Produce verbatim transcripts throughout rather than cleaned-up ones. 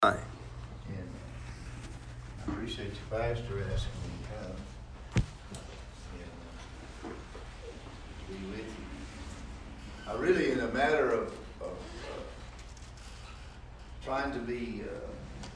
And I appreciate you, Pastor, asking me to come and uh, be with you. I really, in a matter of, of uh, trying to be, uh,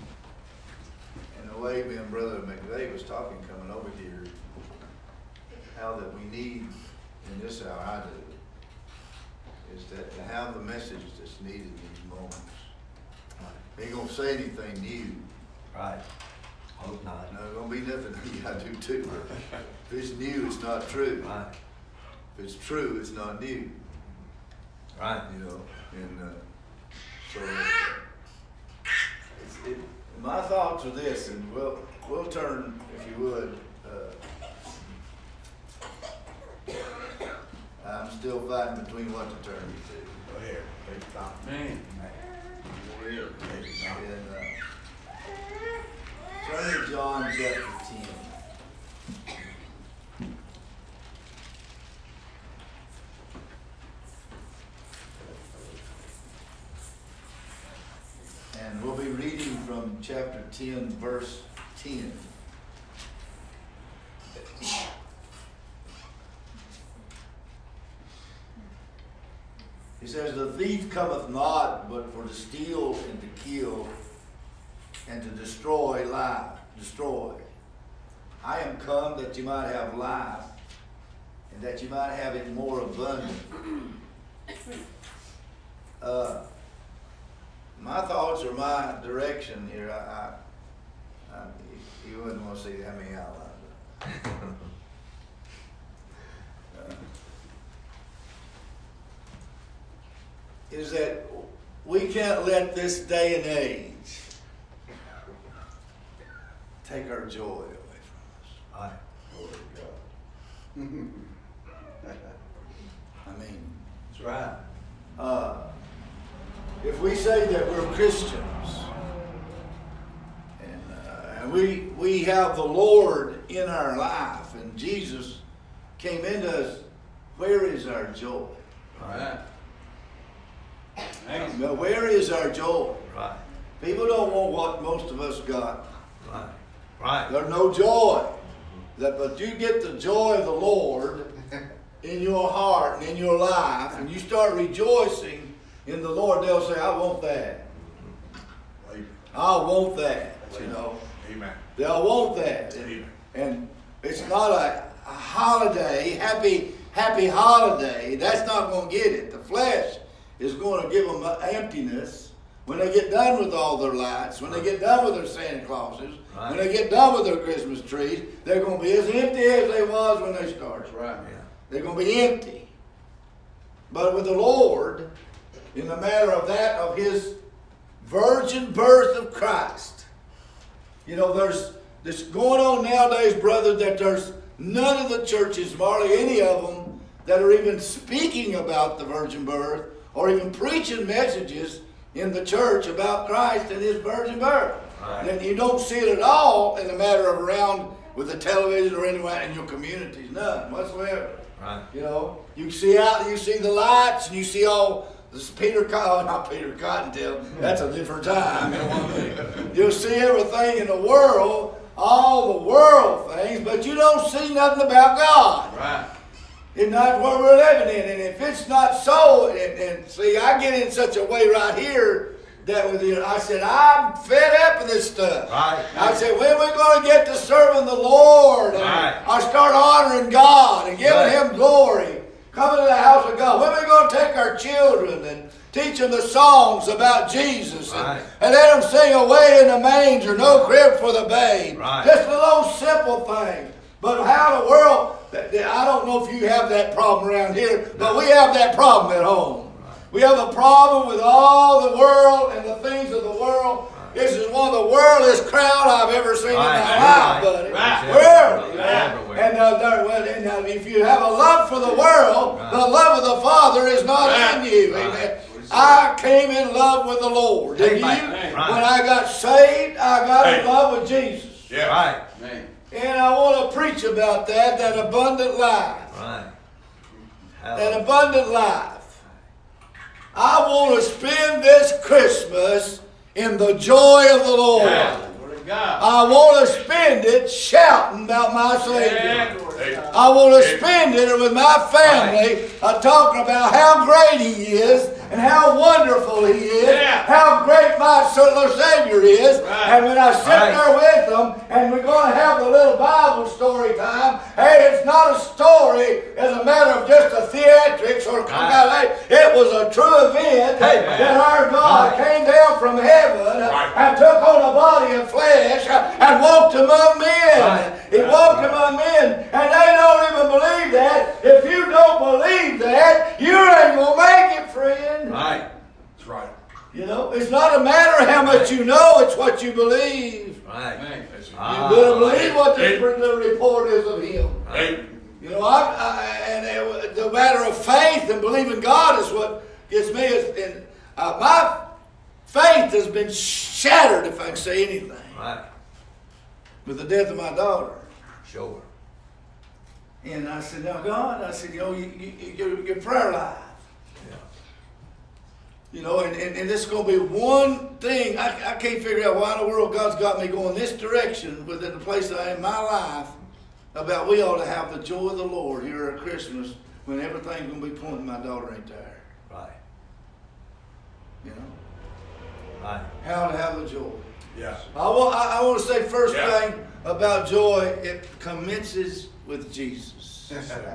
in a way, me and Brother McVeigh was talking coming over here, how that we need in this hour, I do, is that to have the message that's needed in these moments. Ain't gonna say anything new. Right. Hope not. No, gonna be nothing you gotta do too. If it's new, it's not true. Right. If it's true, it's not new. Right. You know, and uh, so it's, it, my thoughts are this, and we'll we'll turn, if you would. Uh, I'm still fighting between what to turn you to. Go ahead. Take your time. Man. And, uh, turn to John chapter ten. And we'll be reading from chapter ten, verse ten. He says, "The thief cometh not, but for to steal and to kill and to destroy life, destroy. I am come that you might have life, and that you might have it more abundant." Uh, my thoughts or my direction here, I, I, I you wouldn't want to see how many outlines. uh, is that we can't let this day and age take our joy away from us. Aye. Glory to God. I mean, That's right. uh, if we say that we're Christians and, uh, and we we have the Lord in our life and Jesus came into us, where is our joy? Right. Now, where is our joy? Right. People don't want what most of us got. Right. Right. There's no joy. That, but you get the joy of the Lord in your heart and in your life, and you start rejoicing in the Lord, they'll say, I want that. I want that, you know. Amen. They'll want that. And, and it's not a, a holiday, happy, happy holiday. That's not going to get it. The flesh is going to give them emptiness when they get done with all their lights, when they get done with their Santa Clauses, right. when they get done with their Christmas trees. They're going to be as empty as they was when they started. Right. Yeah. They're going to be empty. But with the Lord, in the matter of that, of His virgin birth of Christ, you know, there's this going on nowadays, brother, that there's none of the churches, hardly any of them, that are even speaking about the virgin birth or even preaching messages in the church about Christ and His virgin birth. Right. And you don't see it at all in the matter of around with the television or anywhere in your communities, none whatsoever. Right. You know, you see out, you see the lights, and you see all this Peter Cotton, not Peter Cottontail. That's a different time. You know, you'll see everything in the world, all the world things, but you don't see nothing about God. Right. And that's what we're living in. And if it's not so, and, and see, I get in such a way right here that with you, I said, I'm fed up with this stuff. Right. I said, when are we going to get to serving the Lord? And Right. I start honoring God and giving Right. Him glory. Coming to the house of God. When are we going to take our children and teach them the songs about Jesus? Right. And, and let them sing away in the manger, no crib for the babe. Right. Just a little simple thing. But how in the world, I don't know if you have that problem around here, but we have that problem at home. We have a problem with all the world and the things of the world. This is one of the worldliest crowd I've ever seen Right. in my Right. life, buddy. Right. Worldly. Right. Right. And, uh, there, well, and uh, if you have a love for the world, Right. the love of the Father is not Right. in you. Right. Amen. I came in love with the Lord. Did you? Right. When I got saved, I got in Hey. love with Jesus. Yeah. Right. And I want to preach about that, that abundant life. Right. That abundant life. I want to spend this Christmas in the joy of the Lord. Yeah. Glory to God. I want to spend it shouting about my Savior. Yeah, glory to God. I want to spend it with my family uh, talking about how great He is and how wonderful He is, Yeah. how great my Lord Savior is. Right. And when I sit Right. there with them and we're going to have the little Bible story time, hey, it's not a story as a matter of just a theatrics or Right. it was a true event Hey, that our God right. came down from heaven Right. and took on a body of flesh and walked among men. Right. He Right. walked Right. among men, and they don't even believe that. If you don't believe that, you ain't going to make it, friend. Right. That's right. You know, it's not a matter of how much you know, it's what you believe. Right. You Ah, better believe what the, hey. the report is of Him. Hey. You know, I, I, and it, the matter of faith and believing God is what gets me. Is, and uh, my faith has been shattered, if I can say anything, Right. with the death of my daughter. Sure. And I said, now God, I said, you know, you, you, your, your prayer life. Yeah. You know, and, and, and this is going to be one thing. I, I can't figure out why in the world God's got me going this direction within the place I am in my life about we ought to have the joy of the Lord here at Christmas when everything's going to be pointing my daughter ain't there. Right. You know? Right. How to have the joy. Yes. I want, I, I want to say first Yeah. thing about joy, it commences with Jesus.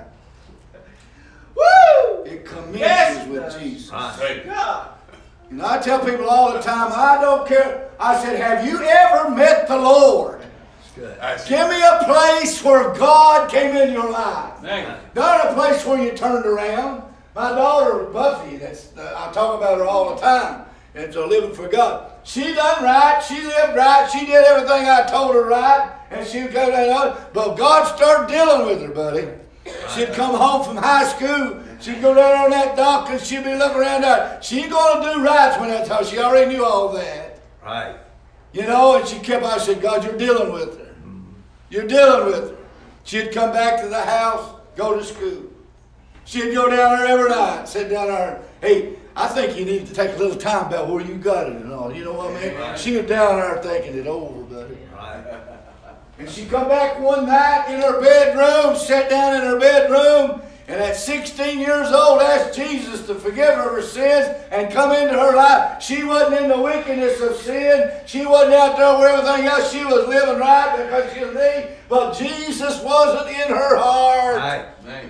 Woo! It commences Yes, with yes. Jesus. Right. God. You know, I tell people all the time, I don't care. I said, have you ever met the Lord? That's good. That's Give me a place where God came in your life. Thank you. Not a place where you turned around. My daughter, Buffy, that's, uh, I talk about her all the time. And so living for God. She done right. She lived right. She did everything I told her right. And she would go down. But God started dealing with her, buddy. She'd come home from high school. She'd go down on that dock and she'd be looking around there. She ain't going to do right when I told her. She already knew all that. Right. You know, and she kept, I said, God, you're dealing with her. You're dealing with her. She'd come back to the house, go to school. She'd go down there every night, sit down there. Hey, I think you need to take a little time about where you got it and all. You know what I mean? Right. She was down there thinking it over, buddy. Right. And she come back one night in her bedroom, sat down in her bedroom, and at sixteen years old asked Jesus to forgive her her sins and come into her life. She wasn't in the wickedness of sin. She wasn't out there where everything else. She was living right because she was me. But Jesus wasn't in her heart. Right. Thank you.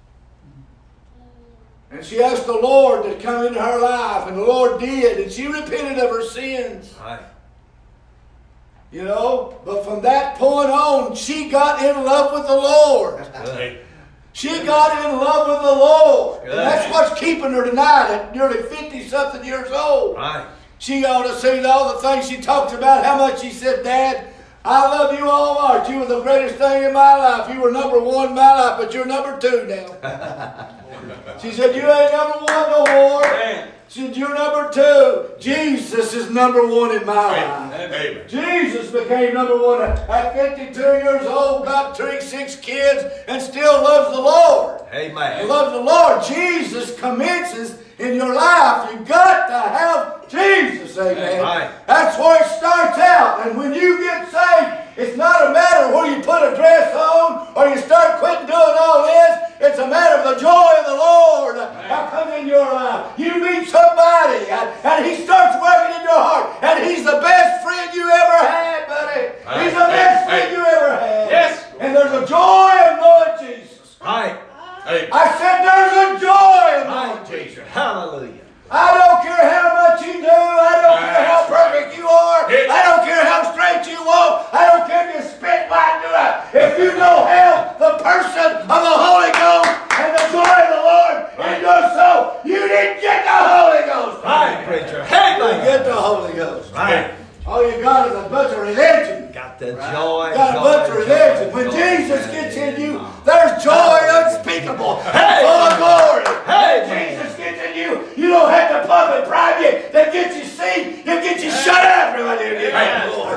And she asked the Lord to come into her life, and the Lord did, and she repented of her sins. Right. You know, but from that point on, she got in love with the Lord. Good. She got in love with the Lord. Good. And that's what's keeping her tonight at nearly fifty-something years old. Right. She ought to see all the things she talks about, how much she said, Dad, I love you all heart. You were the greatest thing in my life. You were number one in my life, but you're number two now. She said, you ain't number one no more. Man. She said, you're number two. Jesus is number one in my life. Amen. Jesus became number one at fifty-two years old, got three, six kids, and still loves the Lord. Amen. He loves the Lord. Jesus commences in your life. You've got to have Jesus, amen. Right. That's where it starts out. And when you get saved, it's not a matter where you put a dress on or you start quitting doing all this. It's a matter of the joy of the Lord that comes in your life. You meet somebody and, and he starts working in your heart. And he's the best friend you ever had, buddy. He's the Hey, best hey, friend hey. you ever had. Yes. And there's a joy in knowing Jesus. Right. Hey. I said there's a joy in knowing Right. Jesus. Hallelujah. I don't care how much you do. I don't care how perfect you are. I don't care how straight you walk. I don't care if you spit like do it. If you don't have the person of the Holy Ghost and the joy of the Lord in your soul, you didn't get the Holy Ghost. Right, preacher. You Amen. get the Holy Ghost. Right. All you got is a bunch of religion. Got the joy. Got a joy, bunch of joy, religion. When joy. Jesus gets in you, there's joy unspeakable, Hey. full of glory. Hey. When Jesus gets in you, you don't have to pump and prime you. That gets you seen. You get you shut up. Everybody, Amen. Lord.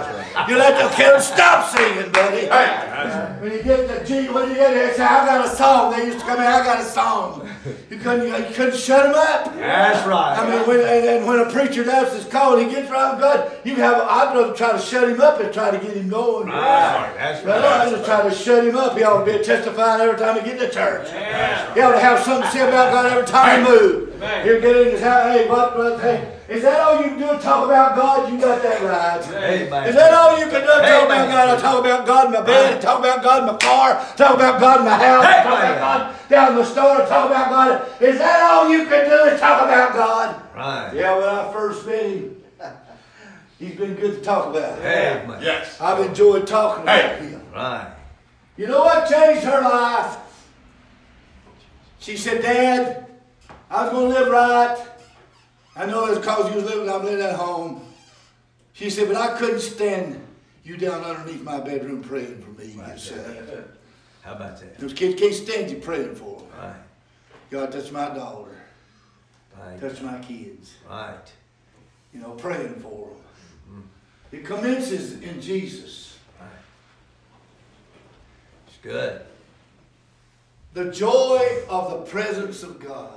You let the kids stop singing, buddy. Hey, When you get the G, when you get there, say, I got a song. They used to come in, I got a song. You couldn't, you couldn't shut them up. That's right. I mean, when, and, and when a preacher does his call, he gets right with God. You have, I'd rather try to shut him up and try to get him going. Right. That's Right. right. I just try to shut him up. He ought to be testifying every time he get to church. Yeah. He ought to have something to say about God every time he moves. Amen. He'll get in his house. Hey, what, what, hey, is that all you can do? Talk about God? You got that right. Amen. Is that all you can do? Talk Amen. about God? I talk about God in my bed. Talk about God in my car. Talk about God in my house. Amen. Talk about God down in the store. Talk about God. Is that all you can do? Is talk about God? Right. Yeah. When I first met him, he's been good to talk about. Amen. Yes. I've enjoyed talking about Hey. him. Right. You know what changed her life? She said, Dad, I was going to live right. I know it's because you was living, I'm living at home. She said, but I couldn't stand you down underneath my bedroom praying for me. You said. How about that? Those kids can't stand you praying for them. Right. God, touch my daughter. Right. Touch my kids. Right. You know, praying for them. It commences in Jesus. Right. It's good. The joy of the presence of God.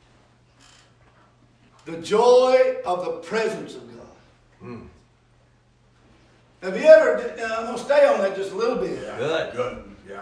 The joy of the presence of God. Mm. Have you ever, I'm going to stay on that just a little bit. Good. Good. Yeah.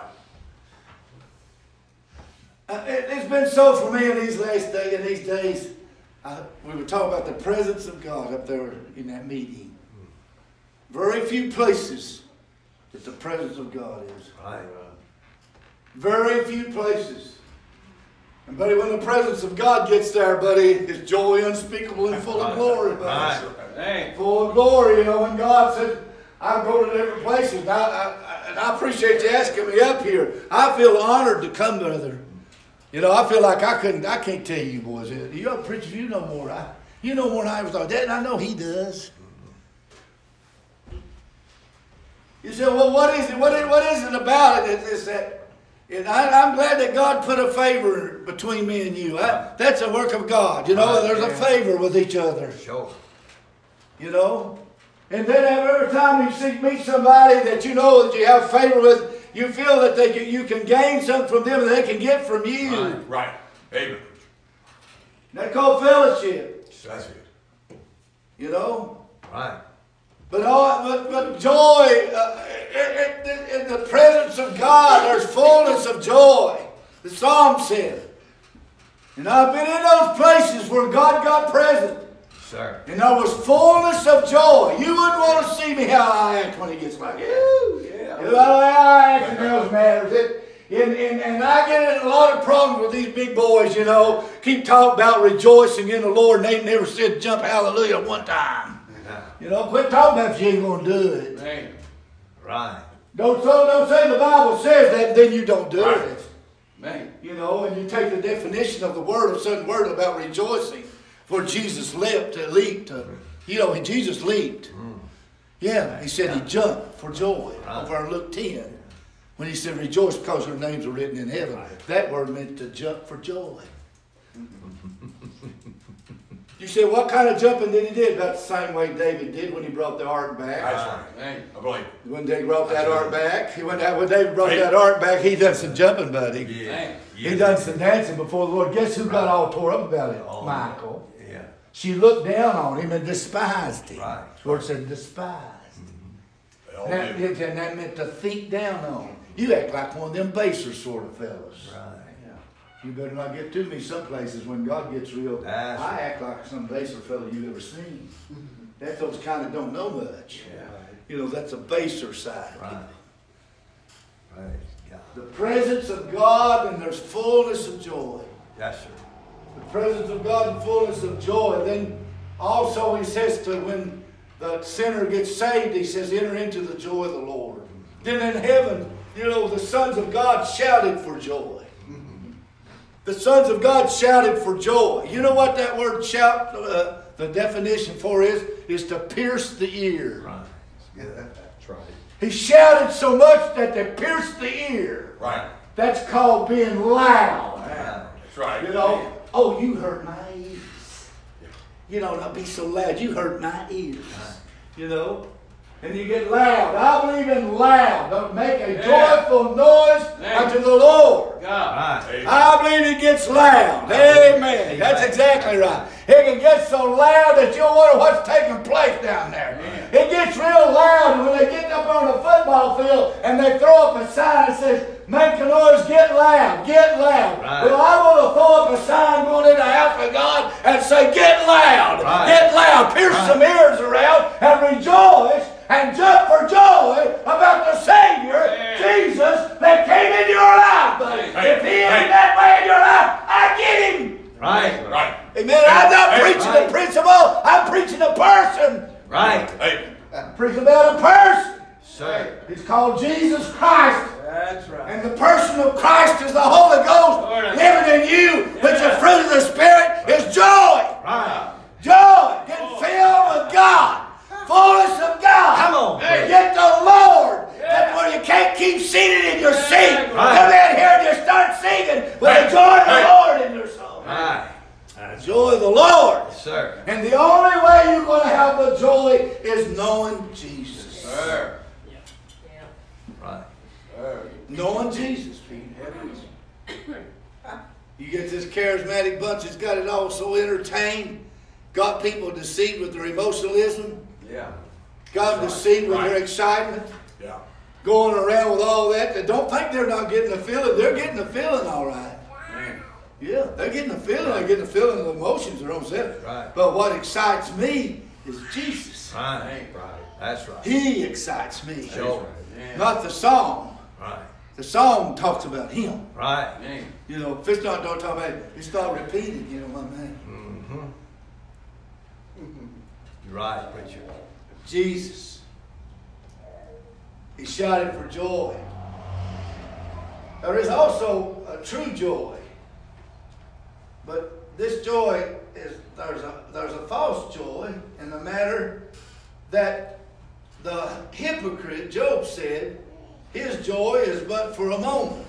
Uh, it, it's been so for me in these last days, in these days. I, we were talking about the presence of God up there in that meeting. Very few places that the presence of God is. Right. Very few places. And buddy, when the presence of God gets there, buddy, it's joy unspeakable and full of glory, buddy. Right. Hey. Full of glory, you know, when God said, I go to different places. And I, I, and I appreciate you asking me up here. I feel honored to come, brother. You know, I feel like I couldn't, I can't tell you boys. You're a preacher, you know more. I, you know more than I was like that, and I know he does. You say, well, what is it? What is, what is it about it? It's that, and I, I'm glad that God put a favor between me and you. I, that's a work of God. You know, Right, there's a yeah. favor with each other. Sure. You know? And then every time you see, meet somebody that you know that you have favor with, you feel that they can, you can gain something from them and they can get from you. Right. Right. Amen. That's called fellowship. That's it. You know? Right. But, all, but, but joy, uh, in, in, in the presence of God, there's fullness of joy. The Psalm said. And I've been in those places where God got present. Sir. And there was fullness of joy. You wouldn't want to see me how I act when he gets like, "Ooh, yeah. You know how I act in those matters. It, and, and, and I get in a lot of problems with these big boys, you know. Keep talking about rejoicing in the Lord, and they ain't never said jump hallelujah one time. You know, quit talking about if you ain't going to do it. Hey. Right. Don't, so don't say the Bible says that, then you don't do Right. it. Man. You know, and you take the definition of the word, a certain word about rejoicing. For Jesus leapt, uh, leaped. Uh, you know, Jesus leaped. Mm. Yeah, he said he jumped for joy. Right. Over in Luke ten. When he said rejoice because your names are written in heaven. Right. That word meant to jump for joy. You said, what kind of jumping did he do? About the same way David did when he brought the ark back. That's right. Hey. I believe. When they brought that ark back, he went out. When David brought that ark back, he done some jumping, buddy. Yeah. Hey. He done some dancing before the Lord. Guess who got all tore up about it? Oh. Michael. Yeah. She looked down on him and despised him. Right. The Lord said, despised. They all And that, do. and that meant to think down on. You act like one of them baser sort of fellas. Right. You better not get to me some places when God gets real. That's I right. act like some baser fella you've ever seen. That's those kind of don't know much. Yeah. You know, that's a baser side. Right. Praise God. The presence of God and there's fullness of joy. Yes, sir. The presence of God and fullness of joy. Then also he says to when the sinner gets saved, he says, enter into the joy of the Lord. Then in heaven, you know, the sons of God shouted for joy. The sons of God shouted for joy. You know what that word shout, uh, the definition for is? Is to pierce the ear. Right. Yeah, that's right. He shouted so much that they pierced the ear. Right. That's called being loud. Right. That's right. You know, oh, you hurt my ears. You know, not be so loud. You hurt my ears. You know, and you get loud. I believe in loud. Don't make a Yeah. joyful noise Yeah. unto the Lord. God. Right. I believe it gets loud. Amen. That's exactly right. It can get so loud that you'll wonder what's taking place down there. Amen. It gets real loud when they get up on the football field and they throw up a sign that says, make a noise, get loud, get loud. Right. Well, I want to throw up a sign going in the house of God and say, get loud, Right. get loud, pierce Right. some ears around and rejoice and jump for joy about the Savior, Yeah. Jesus, that came into your life, buddy. Hey, If He hey, ain't hey. that way in your life, I get Him. Right. Right. Amen. I'm not Hey, preaching right. a principle. I'm preaching a person. Right. Hey. I'm preaching about a person. Sir. It's called Jesus Christ. That's right. And the person of Christ is the Holy Ghost Lord, living in you, which the fruit of the Spirit is joy. Right. Joy. Get filled with God. Fullness of God. Come on. Hey. Get the Lord. That's where you can't keep seated in your seat. Right. Come in here and just start singing with Hey. the joy of the Hey. Lord in your soul. Right. The joy of the Lord. Sir. And the only way you're going to have the joy is knowing Jesus. Sir. Right. Sir. Knowing Jesus. You get this charismatic bunch that's got it all so entertained, got people deceived with their emotionalism, Yeah. got them deceived with their Right. excitement, Yeah. going around with all that. They don't think they're not getting the feeling. They're getting the feeling all right. Man. Yeah, they're getting the feeling. They're getting the feeling of the emotions their own self. Right. But what excites me is Jesus. Right. Right. That's right. He excites me. Sure. Yeah. Not the song. Right. The song talks about Him. Right. Man. You know, if it's not, don't talk about it. It's not repeated, you know what I mean? Mm-hmm. You're right, preacher. Jesus. He shouted for joy. There is also a true joy. But this joy is, there's a, there's a false joy in the matter that the hypocrite, Job said, his joy is but for a moment.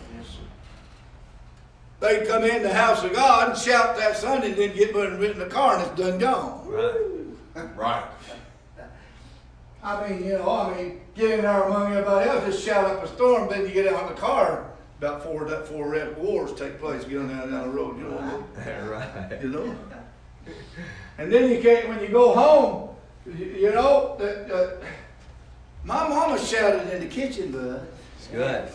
They come in the house of God and shout that Sunday and then get in the car and it's done gone. Right. Right. I mean, you know, I mean, get in there among everybody else, just shout up a storm, then you get out in the car, about four that four red wars take place going down down the road, you know. Right. You know. And then you can't when you go home, you, you know, that uh, my mama shouted in the kitchen, bud. It's good.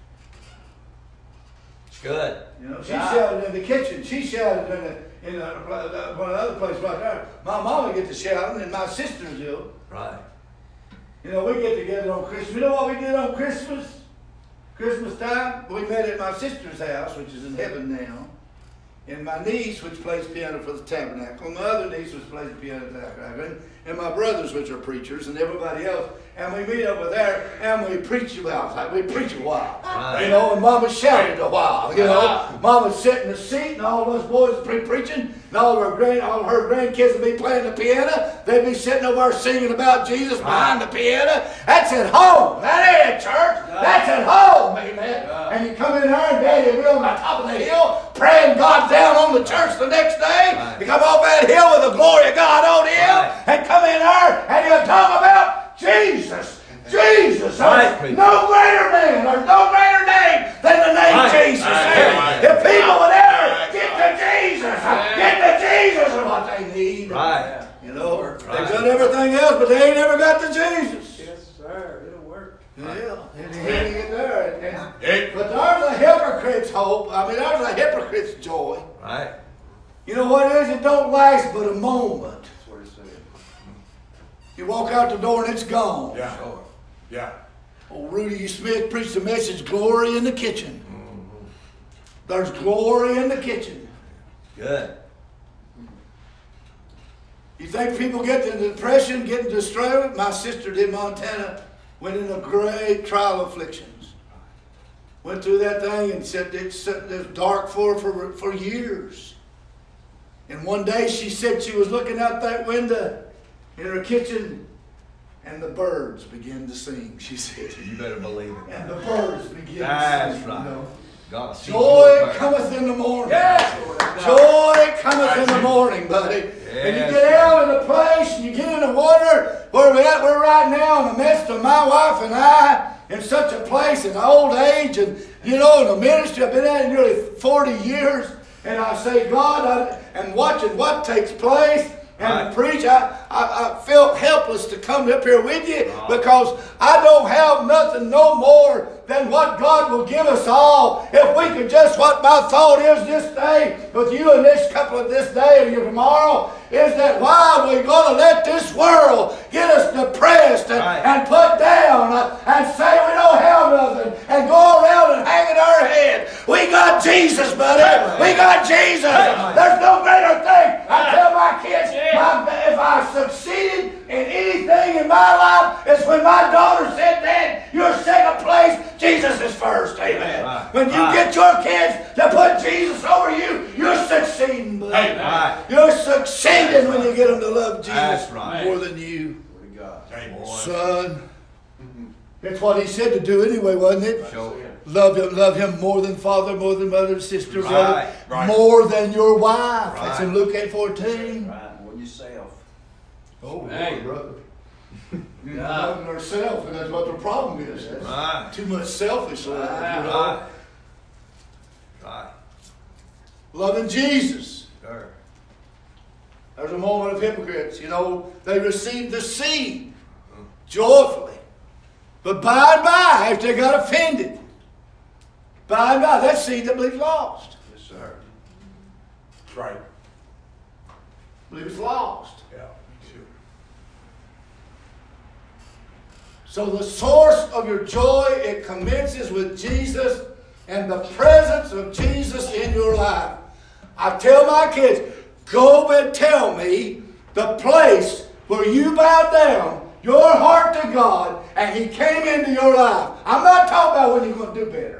It's good. You know, she Yeah. shouted in the kitchen. She shouted in the in the, uh, one other place right there. My mama get to shouting, and my sisters do. Right. You know, we get together on Christmas. You know what we did on Christmas? Christmas time, we met at my sister's house, which is in heaven now. And my niece, which plays piano for the tabernacle. My other niece, which plays the piano for the tabernacle. And my brothers, which are preachers, and everybody else. And we meet over there, and we preach about like we preach a while. Right. You know, and Mama shouted a while. You know, Mama's sitting in the seat, and all of us boys be preaching, and all of her grand, all of her grandkids would be playing the piano. They'd be sitting over there singing about Jesus behind the piano. That's at home. That ain't at church. That's at home, amen. And you come in there, and Daddy will be on the top of the hill, praying God down on the church the next day. Right. You come off that hill with the glory of God on him, Right. and come in there, and you talk about Jesus. Jesus. Right, There's no greater name. There's no greater name than the name Right. Jesus. Right, right. If people would ever Right. get to Jesus, get to Jesus is what they need. Right. You know, Right. they've done everything else, but they ain't never got to Jesus. Yes, sir. It'll work. Yeah, and he ain't get there. And- and- Hey. But there's a hypocrite's hope. I mean, there's a hypocrite's joy. Right. You know what it is? It don't last but a moment. That's what he said. You walk out the door and it's gone. Yeah. Sure. Yeah. Old Rudy Smith preached the message, glory in the kitchen. There's glory in the kitchen. Good. You think people get into depression, getting distraught? My sister did Montana, went into great trial afflictions. Went through that thing and said it was dark for her for, for years. And one day she said she was looking out that window in her kitchen and the birds began to sing, she said. You better believe it. And the birds began That's to sing. right. You know. God sees Joy your heart. cometh in the morning. Yes. Joy cometh in the morning, buddy. And you Yes. get out in a place and you get in the water. where we're at, we're right now in the midst of my wife and I in such a place in old age, and you know, in the ministry, I've been at it nearly forty years, and I say, God, I am watching what takes place. And Right. to preach, I, I, I felt helpless to come up here with you because I don't have nothing no more than what God will give us all. If we could just, what my thought is this day with you and this couple of this day and tomorrow, is that why are we going to let this world get us depressed and, Right. and put down uh, and say we don't have nothing and go around and hang in our head? We got Jesus, buddy. We got Jesus. There's no greater thing. I tell my kids, my, if I succeeded in anything in my life, it's when my daughter said, Dad, you're second place. Jesus is first. Amen. Right. When you Right. get your kids to put Jesus over you, you're succeeding, buddy. Amen. Right. You're succeeding when you get them to love Jesus That's right. more than you. Glory to God. Amen. Son, that's what he said to do anyway, wasn't it? Sure. Love him, love him more than father, more than mother, sister, Right, brother, right. more than your wife. That's in Right. Luke eight fourteen. Right, more than yourself. Oh, Hey. brother. You're Yeah. not loving ourselves, and that's what the problem is. That's Right. too much selfish love. Right. You know? Right. Right. Loving Jesus. Sure. There's a moment of hypocrites. You know, they received the seed joyfully. But by and by, if they got offended, by and by, that seed that believes lost. Yes, sir. That's right. Believes lost. Yeah, me too. So the source of your joy, it commences with Jesus and the presence of Jesus in your life. I tell my kids, go and tell me the place where you bowed down your heart to God and He came into your life. I'm not talking about when you're going to do better.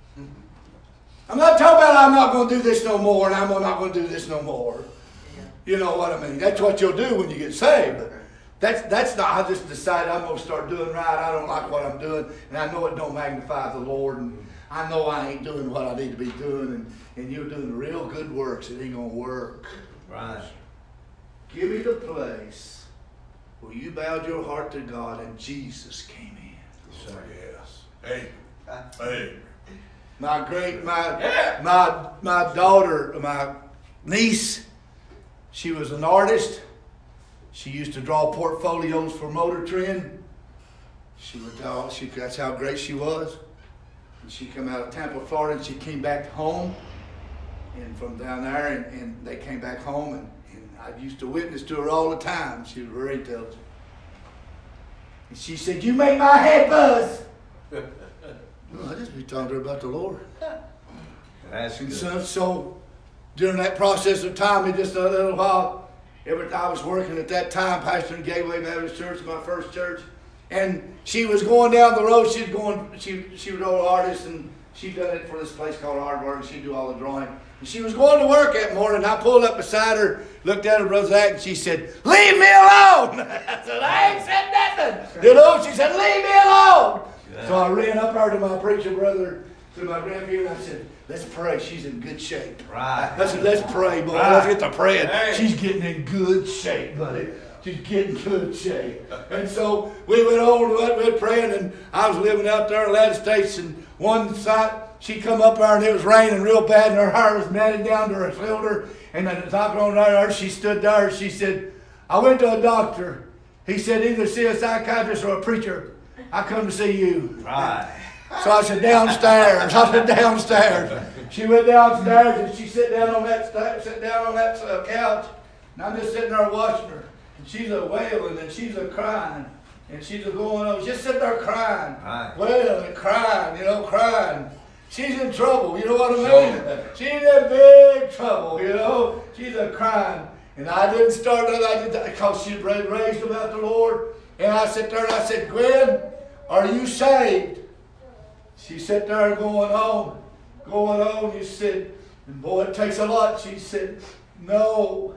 I'm not talking about I'm not going to do this no more and I'm not going to do this no more. You know what I mean? That's what you'll do when you get saved. But that's that's not. I just decided I'm going to start doing right. I don't like what I'm doing, and I know it don't magnify the Lord, and I know I ain't doing what I need to be doing, and, and you're doing real good works. It ain't going to work. Right. Give me the place where you bowed your heart to God and Jesus came in. So, yes. Hey. Hey. My great, my, my, my daughter, my niece, she was an artist. She used to draw portfolios for Motor Trend. She would draw, she, that's how great she was. And she came out of Tampa, Florida, and she came back home. And from down there, and, and they came back home, and, and I used to witness to her all the time. She was very intelligent. And she said, "You make my head buzz." Well, I just be talking to her about the Lord. That's And good. so, so during that process of time, in just a little while, every I was working at that time, pastoring Gateway Baptist Church, my first church, and she was going down the road. She's going. She she was an old artist, and she done it for this place called Hardwork, and she'd do all the drawing. And she was going to work that morning. I pulled up beside her, looked at her, Brother Zach, and she said, "Leave me alone." I said, "I ain't said nothing." You know, she said, "Leave me alone." Yeah. So I ran up there to my preacher brother, to my grandparent, and I said, "Let's pray. She's in good shape." Right. I said, "Let's pray, boy. Right. Let's get to praying." Hey. She's getting in good shape, buddy. She's getting good shape. And so we went on, we went praying, and I was living out there in the United States, and one side, she come up there, and it was raining real bad, and her hair was matted down to her shoulder, and the doctor on there, she stood there, and she said, "I went to a doctor. He said either see a psychiatrist or a preacher. I come to see you." Right. So I said, "Downstairs." I said, "Downstairs." She went downstairs and she sat down on that sta- sat down on that uh, couch, and I'm just sitting there watching her. And she's a wailing and she's a crying and she's a going on, just sitting there crying, Right. wailing and crying, you know, crying. She's in trouble, you know what I mean? Sure. She's in big trouble, you know. She's a crying, and I didn't start that. I did that because she'd been raised about the Lord. And I sat there and I said, "Gwen, are you saved?" She sat there going on, going on. You said, and boy, it takes a lot. She said, "No."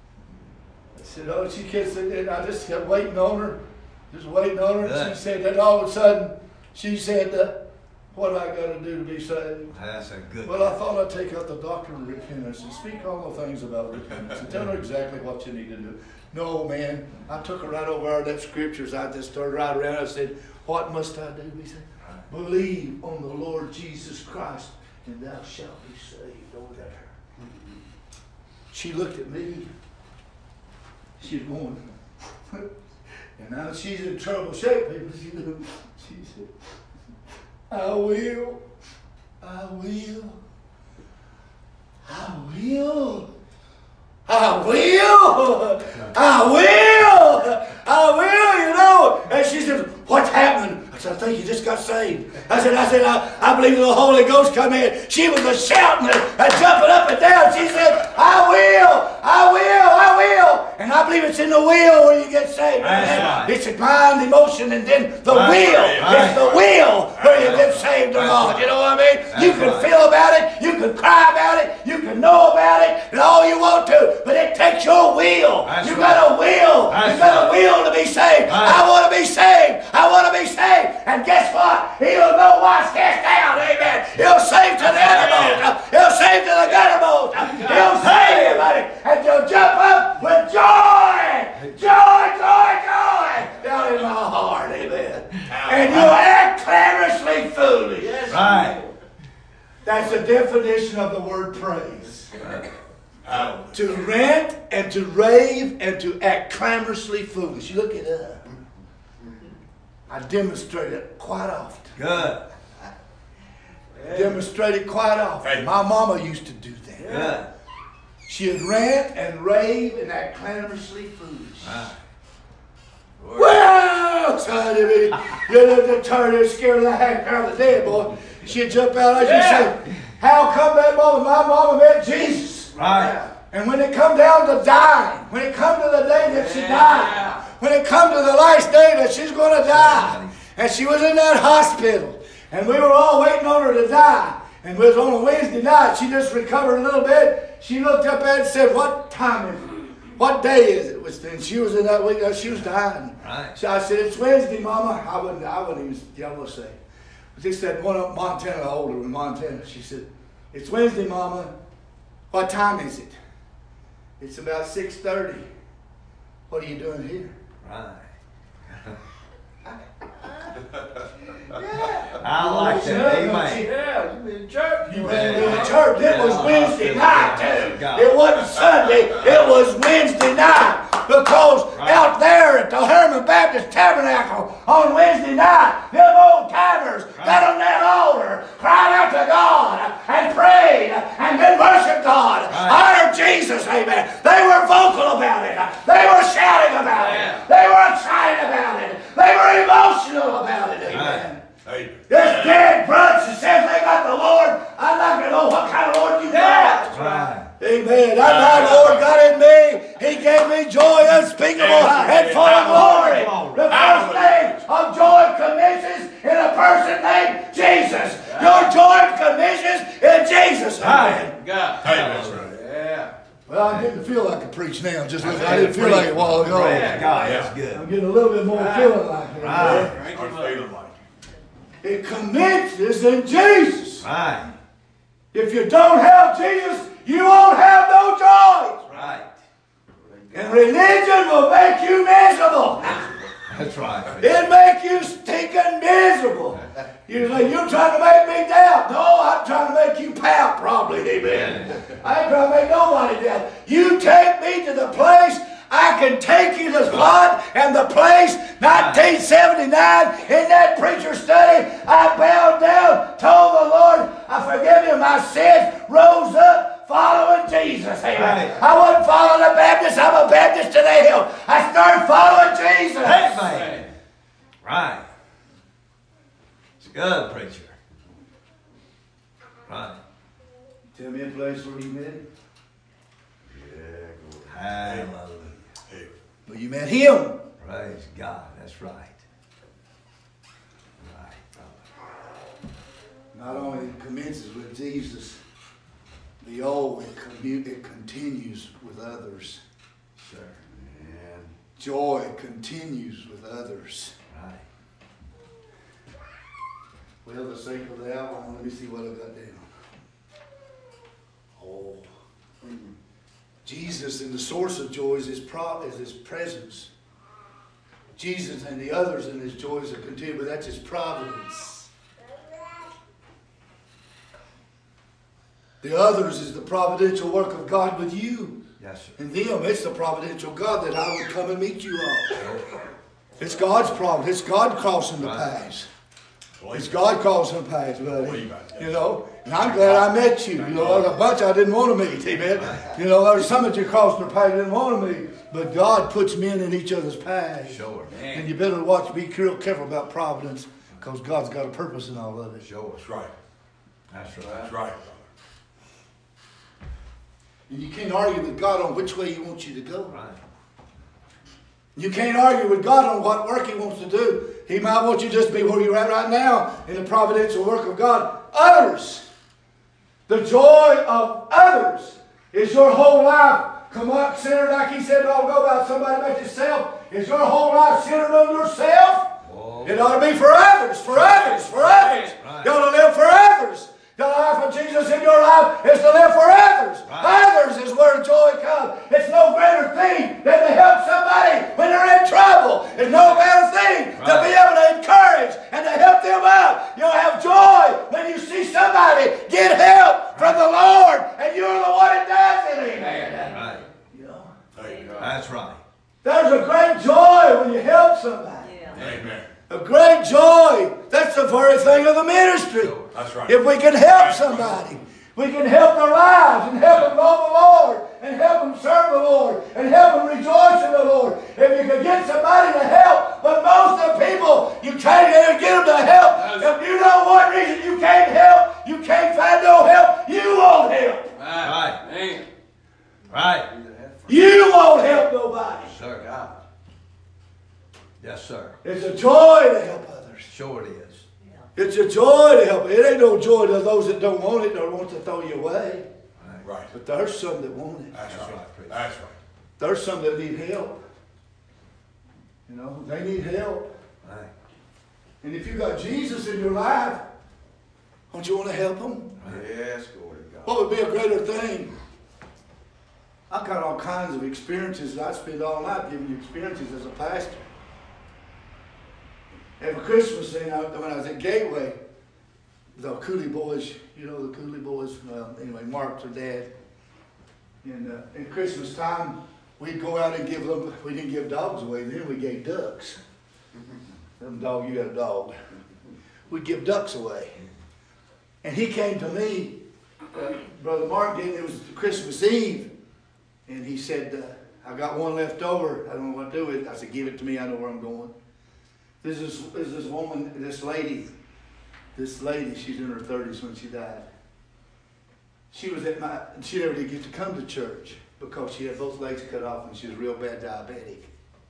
I said, "Oh," she kissed it, and I just kept waiting on her, just waiting on her. And Good. she said, then all of a sudden, she said, uh, "What do I got to do to be saved?" That's a good. Well, I thought I'd take out the doctrine of repentance and speak all the things about repentance and tell her exactly what you need to do. No, man. I took her right over our left scriptures. I just turned right around. I said, what must I do? He said, believe on the Lord Jesus Christ, and thou shalt be saved. Over there. She looked at me. She's going, and now she's in trouble shape, people. She, she said, I will, I will, I will, I will, I will, I will, you know. And she said, what's happening? I said, I think you just got saved. I said, I said, I, I believe the Holy Ghost come in. She was a shouting and a jumping up and down. She said, I will, I will, I will. And I believe it's in the will when you get saved. Right. It's a mind, emotion, and then the Right. will. Right. It's the will where you get saved or not. You know what I mean? That's You can right. feel about it. You can cry about it. You can know about it and all you want to. But it takes your will. That's You right. got a will. That's You got a right. will to be saved. Right. I want to be saved. I want to be saved. And guess what? He'll know why's cast down. Amen. He'll save to the uttermost. He'll save to the guttermost. He'll save you, buddy. And you'll jump up with joy. Joy, joy, joy. Down in my heart. Amen. And you'll act clamorously foolish. Yes. Right. That's the definition of the word praise. Hallelujah. To rant and to rave and to act clamorously foolish. You look it up. I demonstrate it quite often. Good. Demonstrate it quite often. My mama used to do that. Good. She'd rant and rave and act clamorously foolish. Right. Well, son, you the turn and scared the heck out of the dead, boy. She'd jump out as you say, how come that mama, my mama met Jesus? Right. And when it come down to dying, when it come to the day that she died, when it come to the last day that she's going to die, and she was in that hospital, and we were all waiting on her to die, and it was on a Wednesday night, she just recovered a little bit, she looked up at it and said, what time is it? What day is it? It was- And she was in that week, she was dying. Right. So I said, it's Wednesday, Mama. I wouldn't, I wouldn't even, yeah, I will say. But they said, one of Montana, older in Montana, she said, it's Wednesday, Mama. What time is it? It's about six thirty. What are you doing here? Right. I like that. Amen. Yeah, you been in church. You been in the church. It was Yeah. Wednesday night, too. God. It wasn't Sunday. It was Wednesday night. Because Right. out there at the Herman Baptist Tabernacle on Wednesday night, them old timers got on that altar, cried out to God, and prayed, and then worshiped God. Right. Honored Jesus, amen. They were vocal about it. They were shouting about it. Yeah. They were excited about it. They were emotional about it, amen. Right. Amen. This dead bunch that says they got the Lord, I'd like to know what kind of Lord you got. Right. Amen. That my Lord got in me. He gave me joy unspeakable and full of glory. The first thing of joy commences in a person named Jesus. Your joy commences in Jesus. Amen. God. Amen. That's right. Yeah. Well, I didn't feel like a preach now. Just look, I didn't feel like it a while ago. Praise God. That's I'm good. getting a little bit more feeling like it. Right. Thank I'm you, Lord. feeling like It commences in Jesus. Right. If you don't have Jesus, you won't have no joy. Right. And religion will make you miserable. That's right. It'll make you stinking miserable. You say, you're trying to make me doubt. No, I'm trying to make you pout, probably, amen. I ain't trying to make nobody doubt. You take me to the place I can take you to the spot and the place, nineteen seventy-nine, in that preacher study, I bowed down, told the Lord, I forgive you my sins, rose up, following Jesus, amen. Right. I wasn't following a Baptist, I'm a Baptist to the hill. I started following Jesus. Amen. Right. It's good, preacher. Right. Tell me a place where you met him. Hallelujah. Hey, Well, you met him. Praise God. That's right. Right, brother. Not only it commences with Jesus, the old, it, commu- it continues with others. Sure. Joy continues with others. Right. Well, the sake of the outline, let me see what I got down. Oh. Jesus and the source of joy is his, pro, is his presence. Jesus and the others in his joys are continued, but that's his providence. The others is the providential work of God with you. Yes, sir. And them, it's the providential God that I would come and meet you all. It's God's problem. It's God crossing the paths. It's God crossing the paths, buddy. You know, and I'm glad I met you. You know, there's a bunch I didn't want to meet, amen. You know, there's some that you crossed the path I didn't want to meet. But God puts men in each other's paths. Sure. And you better watch, be real careful about providence, because God's got a purpose in all of it. Sure. That's right. That's right. That's right, brother. And you can't argue with God on which way He wants you to go. Right. You can't argue with God on what work He wants to do. He might want you just to be where you're at right now in the providential work of God. Others. The joy of others is your whole life. Come up, centered, like he said, don't go about somebody but yourself. Is your whole life centered on yourself? Whoa. It ought to be for others, for others, for others. Right. You ought to live for others. The life of Jesus in your life is to live for others. Right. Others is where joy comes. It's no greater thing than to help somebody when they're in trouble. It's no better thing Right. to be able to encourage and to help them out. You'll have joy when you see somebody get help from the Lord, and you're the one that does it. Amen. Right. You know, Thank you. That's right. there's a great joy when you help somebody. Amen. A great joy. That's the very thing of the ministry. That's right. If we can help somebody, we can help their lives and help them know the Lord and help them serve the Lord and help them rejoice in the Lord. If you can get somebody to help, but most of the people, you can't even get them to help. If you know one reason you can't help, you can't find no help, you won't help. Right. Man. Right. You won't help nobody. Sir. God. Yes, sir. It's a joy to help others. Sure it is. It's a joy to help. It ain't no joy to those that don't want it or want to throw you away. Right. Right. But there's some that want it. That's That's right. right, preacher. That's right. There's some that need help. You know, they need help. Right. And if you got Jesus in your life, don't you want to help them? Yes, glory to God. What would be a greater thing? I've got all kinds of experiences. I spend all night giving you experiences as a pastor. Every Christmas thing, I, when I was at Gateway, the Cooley boys, you know the Cooley boys, well, anyway, Mark's their dad. And uh, at Christmas time, we'd go out and give them, we didn't give dogs away then, we gave ducks. Them dog, you got a dog. We'd give ducks away. And he came to me, uh, Brother Mark did, it was Christmas Eve, and he said, uh, I got one left over, I don't know what to do with it. I said, give it to me, I know where I'm going. This is, this this woman, this lady, this lady, she's in her thirties when she died. She was at my, she never did get to come to church because she had both legs cut off and she was real bad diabetic.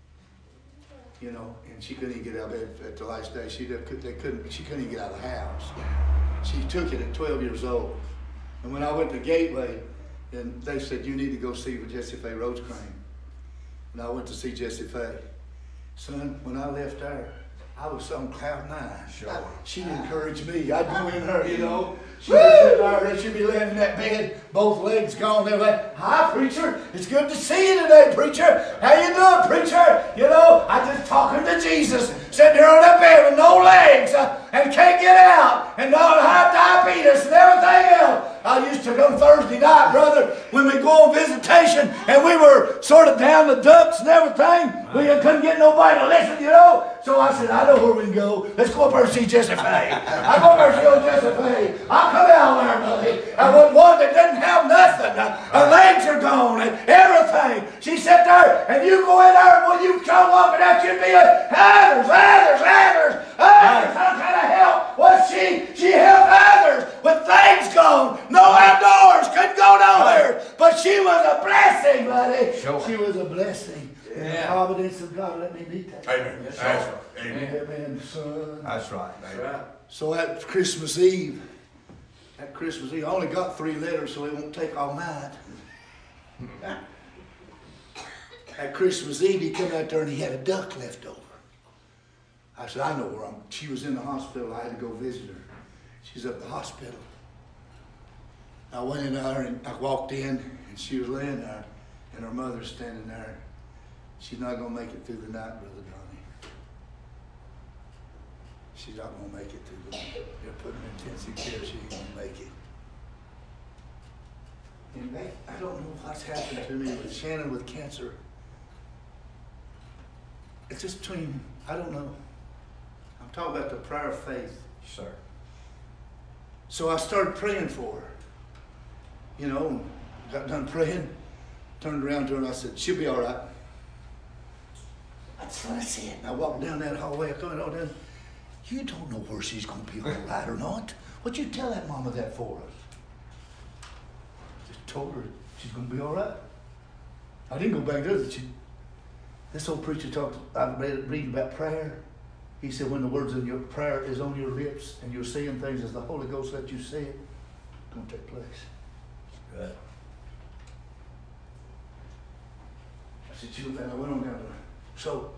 You know, and she couldn't even get out of bed at the last day. She did, they couldn't, she couldn't even get out of the house. She took it at twelve years old. And when I went to Gateway, and they said, you need to go see with Jessie Faye Rosecrans. And I went to see Jessie Faye. Son, when I left there, I was on cloud nine. Sure. I, she encouraged me. I'd go in her, you know. She'd be sitting there, she'd be laying in that bed, both legs gone. They're like, hi, preacher. It's good to see you today, preacher. How you doing, preacher? You know, I just talking to Jesus, sitting here on that bed with no legs uh, and can't get out and no high diabetes and everything else. I used to come Thursday night, brother, when we go on visitation and we were sort of down the dumps and everything. We couldn't get nobody to listen, you know. So I said, I know where we can go. Let's go up there and see Jessie Faye. I go up there and see old Jessie Faye. I'll come out there, buddy. I want one that didn't have nothing. Her legs are gone and everything. She sat there, and you go in there, and when you come walking out, you'd be like, others, others, others, others. Some kind of help was she. She helped others with things gone. No outdoors, couldn't go nowhere. But she was a blessing, buddy. Sure. She was a blessing. In the Yeah. providence of God, let me meet that. Amen. That's right. Amen. Amen, son. That's right. That's right. So at Christmas Eve, at Christmas Eve, I only got three letters, so it won't take all night. At Christmas Eve, he come out there and he had a duck left over. I said, I know where I'm. She was in the hospital. I had to go visit her. She's at the hospital. I went in there and I walked in, and she was laying there. and her mother's standing there. She's not going to make it through the night, Brother Donnie. She's not going to make it through the night. They're putting her in intensive care. She ain't going to make it. And they, I don't know what's happened to me with Shannon with cancer. It's just between, I don't know. I'm talking about the prayer of faith. Sir. So I started praying for her. You know, got done praying, turned around to her and I said, she'll be all right. That's what I said. And I walked down that hallway, I come on down. You don't know where she's going to be all right or not. What'd you tell that mama that for us? Just told her she's going to be all right. I didn't go back there. That she, this old preacher talked, I read reading about prayer. He said when the words of your prayer is on your lips and you're saying things as the Holy Ghost lets you say it, it's going to take place. Good. I said, you man, I went on down there. So,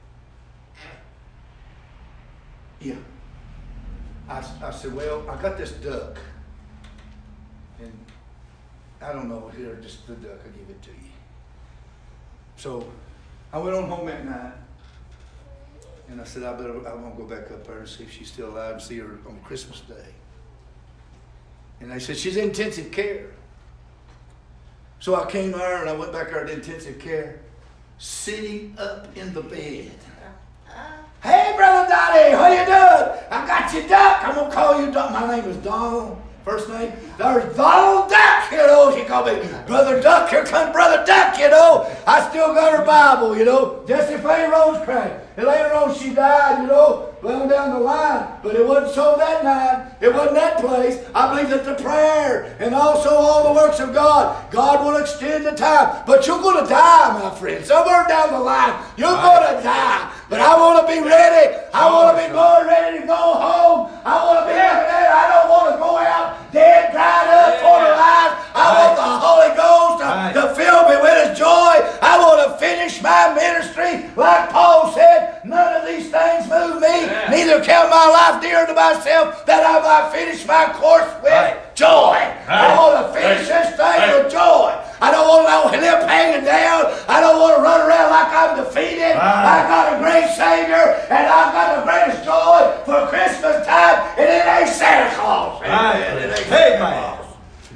yeah. I, I said, well, I got this duck. And I don't know, here, just the duck, I'll give it to you. So, I went on home that night. And I said, I better, I want to go back up there and see if she's still alive and see her on Christmas Day. And they said, she's in intensive care. So I came there and I went back there to intensive care, sitting up in the bed. Hey, Brother Donnie, how you doing? I got your duck. I'm going to call you Duck. My name is Donald. First name, there's Donald Duck, you know. She called me Brother Duck. Here comes Brother Duck, you know. I still got her Bible, you know. Jessie Faye Rosecrans. And later on she died, you know, well down the line. But it wasn't so that night. It wasn't that place. I believe that the prayer and also all the works of God, God will extend the time. But you're going to die, my friend. Somewhere down the line, you're going to die. But I want to be ready. I want to be going ready to go home. I want to be looking at it. I don't want to go out dead, dried up, full of lies. I want the Holy Ghost to, to fill me with His joy. I want to finish my ministry like Paul said. None of these things move me. Yeah. Neither count my life dear to myself, that I might finish my course with right. joy. Right. I want to finish right. this thing right. with joy. I don't want to live hanging down. I don't want to run around like I'm defeated. Right. I got a great Savior, and I've got the greatest joy for Christmas time, and it ain't Santa Claus. Right. It ain't hey, Santa man. Claus.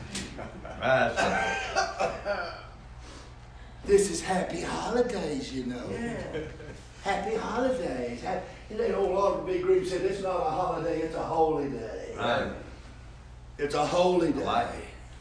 Right. This is happy holidays, you know. Yeah. Happy holidays. Happy, you know, old Lord B. Green said it's not a holiday, it's a holy day. Right. It's a holy day. Like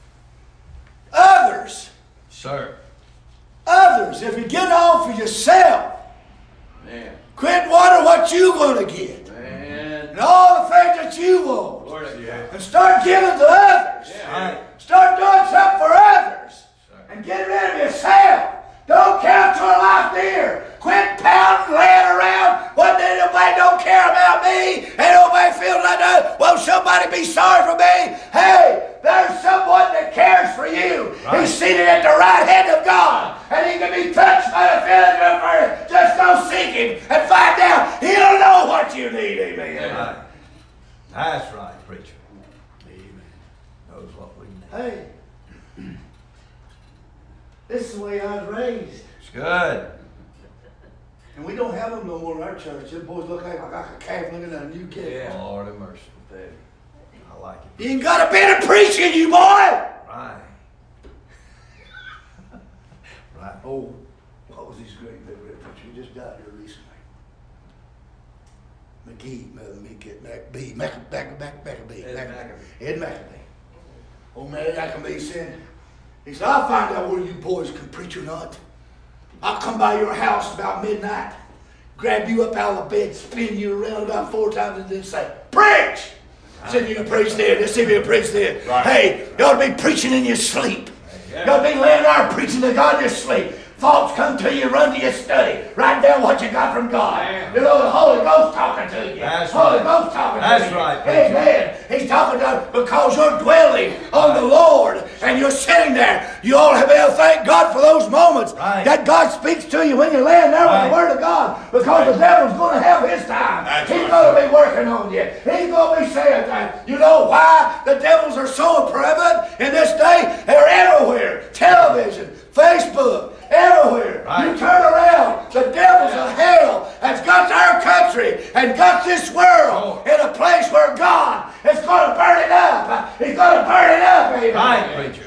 Others. Sir. Others. If you get on for yourself, Man. quit wondering what you're going to get. Man. And all the things that you want. Lord, yeah. And start giving to others. Yeah. Right. Start doing something for others. Sir. And get rid of yourself. Don't count your life dear. Quit pounding, laying around. What did nobody don't care about me? Ain't nobody feeling like that. Won't somebody be sorry for me? Hey, there's someone that cares for you. Right. He's seated at the right hand of God. And he can be touched by the feeling of earth. Just go seek him and find out. He'll know what you need. Amen. Right. That's right, preacher. Amen. Knows what we need. Hey, this is the way I was raised. It's good. And we don't have them no more in our church. Them boys look like, like a calf looking at a new calf. Yeah. Lord have mercy. I like it. You ain't got a bit of preaching, you boy. Right. Right. Oh, what was his great big red preacher? He just died here recently. McGee, McGee, McBee, Mac, Mac, Mac, Maccabee. Ed Mac- Maccabee. Ed Maccabee. Old man Maccabee said, he said, I'll find out where you boys can preach or not. I'll come by your house about midnight, grab you up out of the bed, spin you around about four times, and then say, preach! See if you can preach then. Let's see if you can preach then. Right. Hey, you ought to be preaching in your sleep. Yeah. You ought to be laying there preaching to God in your sleep. Thoughts come to you, run to your study. Write down what you got from God. Man. You know the Holy Ghost talking to you. That's Holy right. Ghost talking That's to you. right, preacher. Amen. He's talking to you because you're dwelling on the Lord and you're sitting there. You ought to be able to thank God for those moments Right. that God speaks to you when you're laying there Right. with the Word of God, because the devil's going to have his time. That's He's right. going to be working on you. He's going to be saying that. You know why the devils are so prevalent in this day? They're everywhere. Television, Facebook, everywhere. Right. You turn around, the devils of hell has got our country and got this world Sure. in a place where God is going to burn it up. He's going to burn it up, amen. Right, preacher.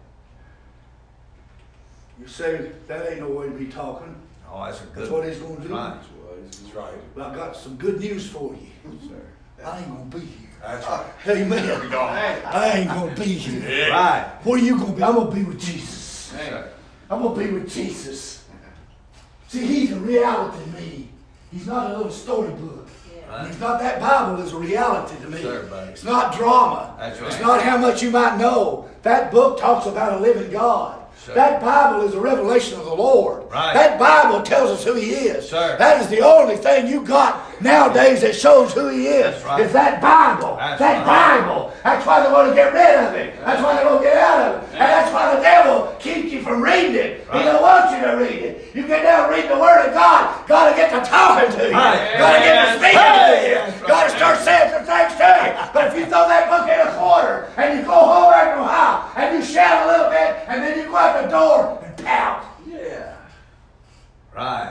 You say, that ain't no way to be talking. Oh, that's a good That's what he's going to do. Right. That's right. But I got some good news for you. I ain't going to be here. That's right. Amen. I ain't going to be here. Right. Where are you going to be? I'm going to be with Jesus. Hey. I'm going to be with Jesus. See, he's a reality to me. He's not a little storybook. Right. He's not, that Bible is a reality to me. Sure, buddy. It's not drama. That's right. It's not how much you might know. That book talks about a living God. Sure. That Bible is a revelation of the Lord. Right. That Bible tells us who He is. Sure. That is the only thing you got nowadays that shows who He is. That's right. Is that Bible. That's that right. Bible. That's why they want to get rid of it. That's why they want to get out of it. And that's why the devil keeps you from reading it. Right. He don't want you to read it. You get down and read the Word of God. Got to get to talking to you. Right. Got to get to speaking Hey. to you. That's right. Got to start saying some things to you. But if you throw that book in a corner and you go home after a while and you shout a little bit and then you go out the door and pout. Yeah. Right.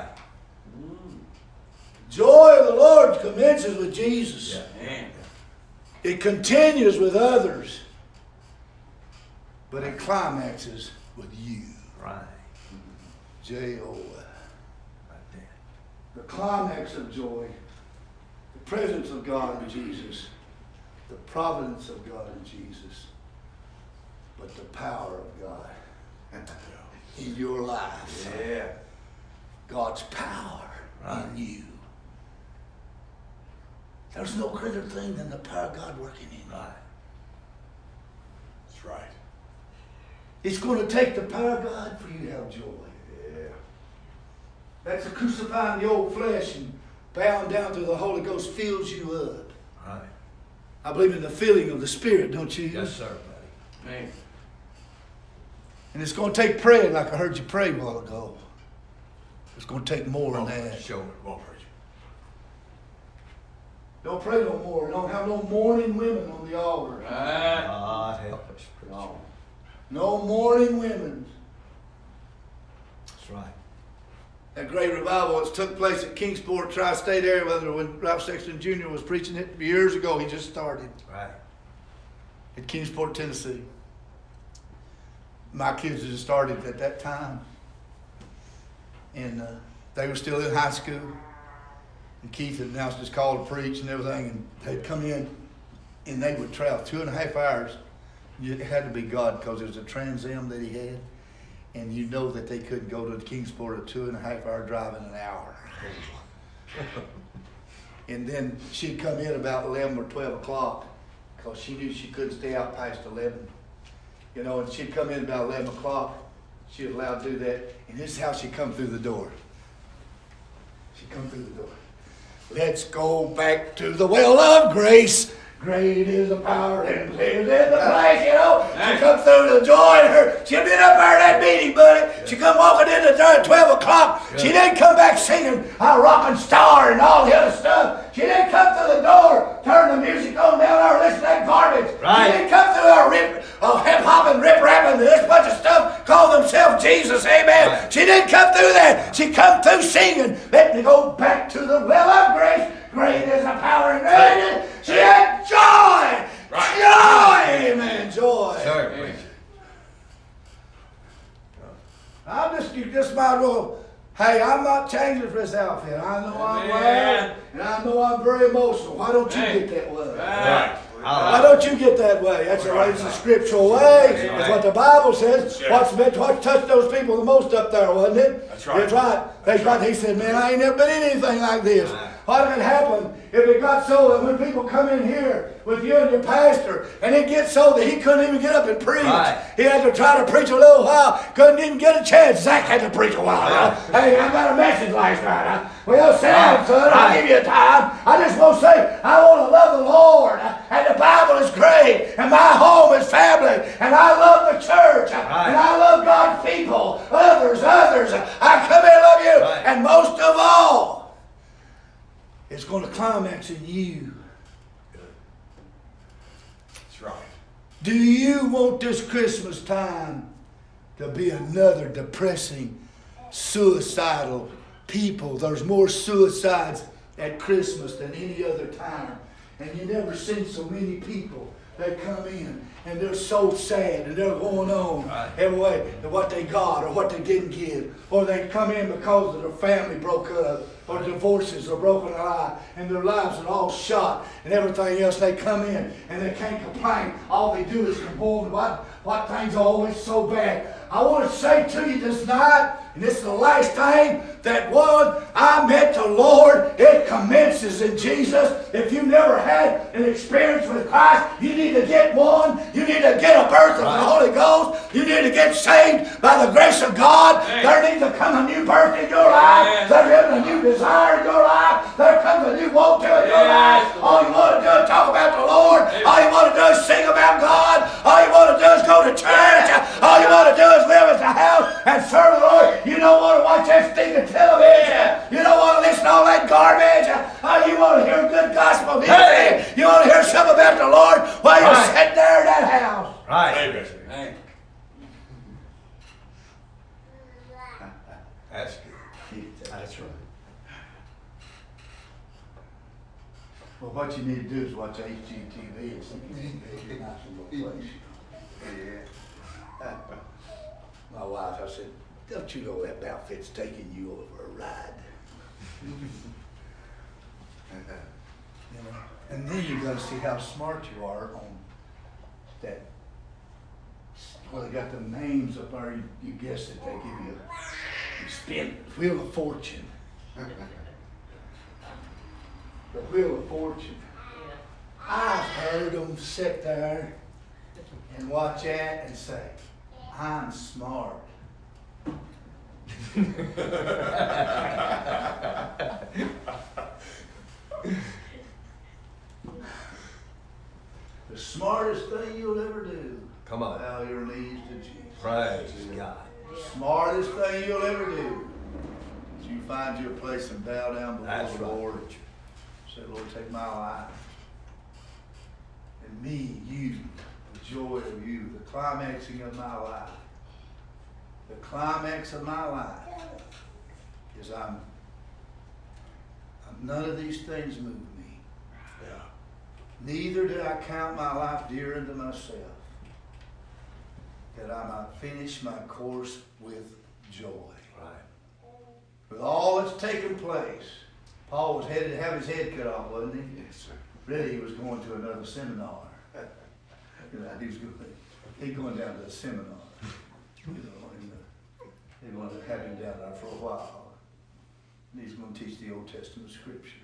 Joy of the Lord commences with Jesus. Yeah. Man. It continues with others. But it climaxes with you. Right. J O. Right there. The climax of joy. The presence of God in Jesus. The providence of God in Jesus. But the power of God in your life. Yeah. God's power Right. in you. There's no greater thing than the power of God working in you. Right. That's right. It's going to take the power of God for you to have joy. Yeah. That's the crucifying the old flesh and bowing down to the Holy Ghost fills you up. Right. I believe in the filling of the Spirit, don't you? Yes, sir, buddy. Man. And it's going to take praying like I heard you pray a while ago. It's going to take more than that. Sure. Come on, preacher. Don't pray no more. Don't have no mourning women on the altar. Right. God help us, preacher. Oh. No mourning women. That's right. That great revival that took place at Kingsport Tri-State area, whether when Ralph Sexton Junior was preaching it years ago, he just started Right. at Kingsport, Tennessee. My kids had started at that time. And uh, they were still in high school. And Keith had announced his call to preach and everything. And they'd come in and they would travel two and a half hours. It had to be God because it was a Trans Am that he had. And you know that they couldn't go to Kingsport a two and a half hour drive in an hour. And then she'd come in about eleven or twelve o'clock because she knew she couldn't stay out past eleven. You know, and she'd come in about eleven o'clock. She was allowed to do that. And this is how she come through the door. She come through the door. Let's go back to the well of grace. Great is the power and clear is the place, you know. She come through the joy in her. She'd been up there at that meeting, buddy. She come walking in the door at twelve o'clock. She didn't come back singing a rockin' star and all the other stuff. She didn't come through the door, turn the music on down there, listen to that garbage. Right. She didn't come through our rip, uh, hip-hop and rip-rapping and this bunch of stuff, call themselves Jesus, amen. Right. She didn't come through that. She come through singing. Let me go back to the well of grace. Great is the power and great is. She had joy. Joy, amen, joy. Sure, preacher. I'm just, you just might as well, hey, I'm not changing for this outfit. I know I'm Amen. loud, and I know I'm very emotional. Why don't you Hey. get that way? Right. Why don't you get that way? That's a, it's a scriptural way. That's what the Bible says. Sure. What's been, what touched those people the most up there, wasn't it? That's right. That's right. That's right. He said, man, I ain't never been in anything like this. Right. What would happen if it got so that when people come in here with you and your pastor, and it gets so that he couldn't even get up and preach. Right. He had to try to preach a little while, couldn't even get a chance. Zach had to preach a while. Right. Huh? Hey, I got a message last night. Huh? Well, sit down, Right. son. I'll Right. give you a time. I just want to say, I want to love the Lord, and the Bible is great, and my home is family, and I love the church, Right. and I love God's people, others, others. I come and love you, Right. and most of all, it's going to climax in you. That's right. Do you want this Christmas time to be another depressing, suicidal people. There's more suicides at Christmas than any other time. And you never seen so many people that come in and they're so sad and they're going on Right. every way and what they got or what they didn't get. Or they come in because of their family broke up or divorces or broken alive and their lives are all shot and everything else. They come in and they can't complain. All they do is complain what, what things are always so bad. I want to say to you this night, and this is the last time, that one, I met the Lord. It commences in Jesus. If you never had an experience with Christ, you need to get one. You need to get a birth of the Holy Ghost. You need to get saved by the grace of God. There needs to come a new birth in your life. There is a new desire in your life. There comes a new want to in your life. All you want to do is talk about the Lord. All you want to do is sing about God. All you want to do is go to church. All you want to do is live at the house and serve the Lord. You don't want to watch that stinking television. You don't want to listen to all that garbage. Oh, you want to hear good gospel music. Hey. You want to hear something about the Lord while you're Right. sitting there in that house. Right. Amen. That's good. That's right. Well, what you need to do is watch H G T V and see if you nice little place. Yeah. My wife, I said, don't you know that outfit's taking you over a ride? You know, and then you got to see how smart you are on that. Well, they got the names up there. You, you guess it. They give you, you spin Wheel of Fortune. The Wheel of Fortune. I've heard them sit there and watch that and say, I'm smart. The smartest thing you'll ever do. Come on. Bow your knees to Jesus. Praise God. Smartest thing you'll ever do is you find your place and bow down before That's the right. Lord. Say, Lord, take my life. And me, you, the joy of you, the climaxing of my life. The climax of my life is I'm, I'm none of these things move me. Yeah. Neither do I count my life dear unto myself, that I might finish my course with joy. Right. With all that's taken place, Paul was headed to have his head cut off, wasn't he? Yes, sir. Really, he was going to another seminar. You know, he was going, he going down to a seminar. You know, and uh, they wanted to have him down there for a while. And he's going to teach the Old Testament scriptures.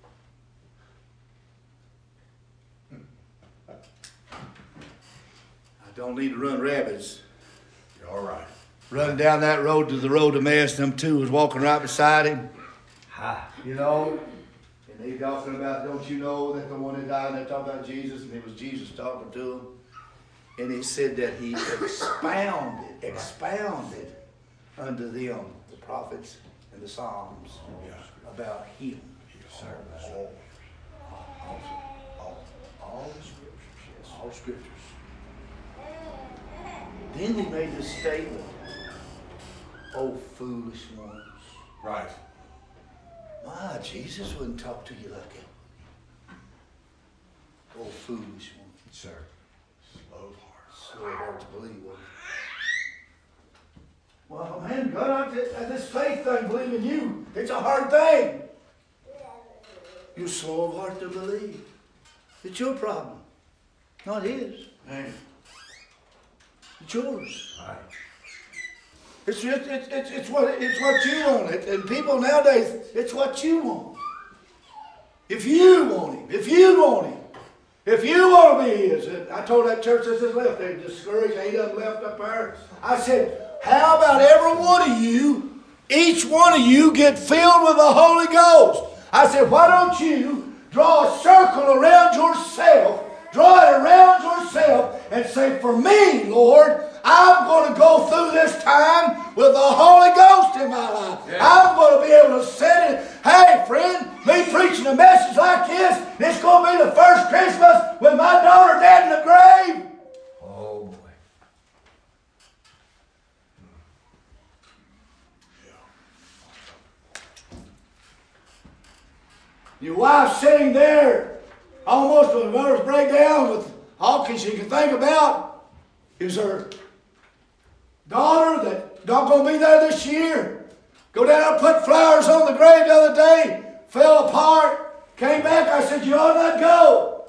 I don't need to run rabbits. You're all right. Running down that road to the road to Emmaus, them two was walking right beside him. Ha. You know, and they talking about, don't you know that the one that died, and they talking about Jesus, and it was Jesus talking to him. And he said that he expounded, expounded unto them, the prophets and the Psalms, about him. All, all, all, all the scriptures, yes, all scriptures. Then he made this statement, oh foolish ones. Right. My, Jesus wouldn't talk to you like that. Oh, foolish one. Sir. Slow of heart. So hard to believe, wasn't it? Well, man, God, I, this faith thing, believing you, it's a hard thing. You're slow of heart to believe. It's your problem, not his. Amen. It's yours. Right. It's, it's, it's, it's, it's, what, it's what you want. It, and people nowadays, it's what you want. If you want him, if you want him, if you want to be his. And I told that church that just left, they discouraged, they done left up there. I said, how about every one of you, each one of you get filled with the Holy Ghost? I said, why don't you draw a circle around yourself, draw it around yourself, and say, for me, Lord, I'm going to go through this time with the Holy Ghost in my life. Yeah. I'm going to be able to sit it. Hey, friend, me preaching a message like this, it's going to be the first Christmas with my daughter dead in the grave. Oh, boy. wife sitting there, almost with a nervous breakdown, with all she can think about is her daughter that not going to be there this year. Go down and put flowers on the grave the other day, fell apart, came back. I said, you ought not go.